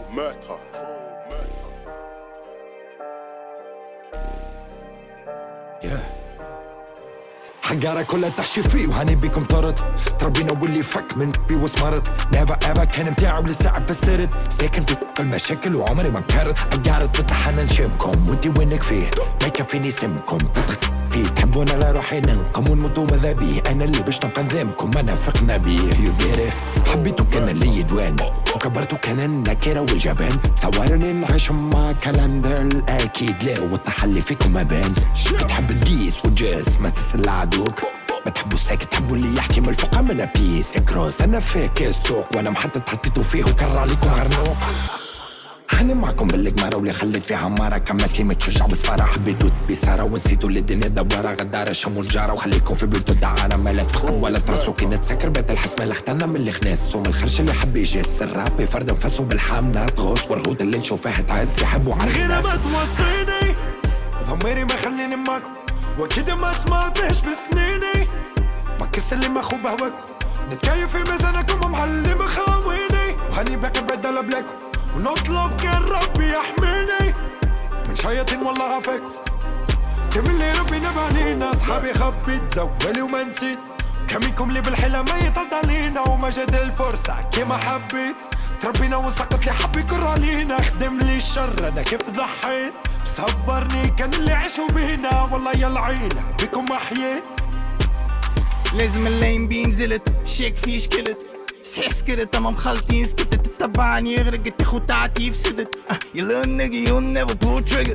matter. حقارة كلها تحشي فيه وهاني بيكم طرت تربينا واللي فك من بي وسمرت نيفر ايفر كان متاعي ولسه فسرت ساكن في المشاكل وعمري ما انكرت حقارت بتحنن شبكم وانتي وينك فيه ما يكفيني سمكم فيه تحبونا لا روحي ننقم ونموتوا ماذا بيه انا اللي باش نقدمكم انا فقنا بيه يبيره حبيتو كان اللي يدوان وكبرتو كان النكرة والجبان صورني نعيش مع كلام ذا الاكيد لا والتحلي فيكم ما بان تحب الديس والجاس ما تسلع عدوك ما تحبوا ساكت تحبوا اللي يحكي من الفوق من بيس كروس انا فيك السوق وانا محطط حطيتو فيه وكرر عليكم غرنوق أنا معكم بالقمارة واللي خليت فيها عمارة كماسي متشجع بصفارة حبيتو بسارة ونسيتو اللي الدنيا دوارة غدارة شمو الجارة وخليكم في بيوتو الدعارة ما لا تفخم ولا ترسو كي نتسكر بيت الحسمة اللي اختنا من اللي خناس ومن الخرش اللي حب يجس الراب يفرد نفسه بالحام نار تغوص والغوط اللي نشوف فيها تعز يحبوا على الناس غير ما توصيني ضميري ما يخليني معكم وكده ما سمعتش بسنيني بكس اللي ما خوب بهواكم نتكيف في ميزانكم ومحلي مخاويني وهني باكر بدل بلاكم ونطلب كان ربي يحميني من شياطين والله عافاكم كم اللي ربي نبالينا اصحابي خبيت زوالي وما نسيت كميكم اللي بالحلا ما يطلع علينا وما جاد الفرصة كيما حبيت تربينا وسقط لي حب يكر علينا خدم لي الشر انا كيف ضحيت صبرني كان اللي عاشوا بينا والله يلعينا بكم احييت لازم اللين بينزلت شيك فيه شكلت صحيح سكرت اما مخلطين سكتت تتبعني يغرق تاخو تعتيف سدت يلا نجي you'll never pull trigger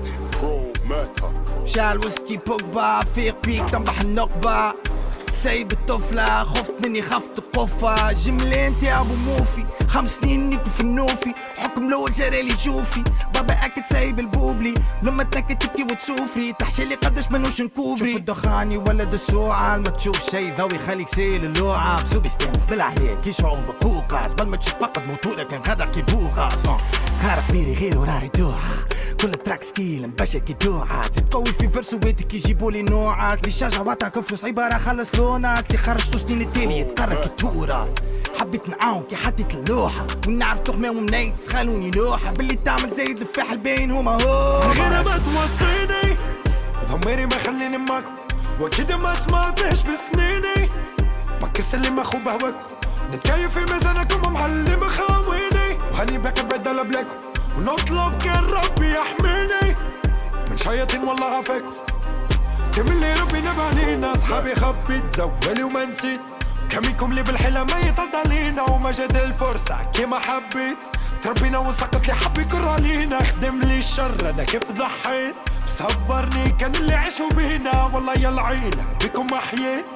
شعل وسكي بوكبا فيق بيك تنبح النقبة سايب الطفلة خفت مني خفت القفة جملين تاع ابو موفي 5 سنين نيكو في النوفي حكم لو جرالي شوفي بابا اكد سايب البوبلي لما تنكد تبكي وتسوفري تحشي لي قداش منوش نكوفري شوف الدخاني ولد السوعة ما تشوف شي ذوي خليك سيل اللوعة بسوبي ستانس بالعليك يشعر بقوقاس بل ما تشوف فقط موتورة كان غدا كيبوغاس خارق ميري غير وراي دوحة كل تراك ستيل مباشر كي دوعة تزيد قوي في فرسو بيتك يجيبولي نوعاس لي شجع واتاك فلوس عبارة خلص لوناس لي خرجتو سنين التالي يتقرر كي تورا حبيت نعاون كي حطيت اللوحة ونعرف تخمام ومنايت تسخلوني لوحة باللي تعمل زي الدفاح البين هما هو غير ما توصيني ضميري ما يخليني معكم وكده ما سمعتش بسنيني بكس اللي ما خوب بهواكم نتكيف في ميزانكم ومحلي مخاويني وهني باكر بدل بلاكم ونطلب كان ربي يحميني من شياطين والله عافاكم كم اللي ربي نبالينا اصحابي خبيت زوالي وما نسيت كميكم اللي بالحلا ما يطلع علينا وما جاد الفرصة كيما حبيت تربينا وسقط لي حب يكر علينا خدم لي الشر انا كيف ضحيت صبرني كان اللي عاشوا بينا والله يلعينا بكم احييت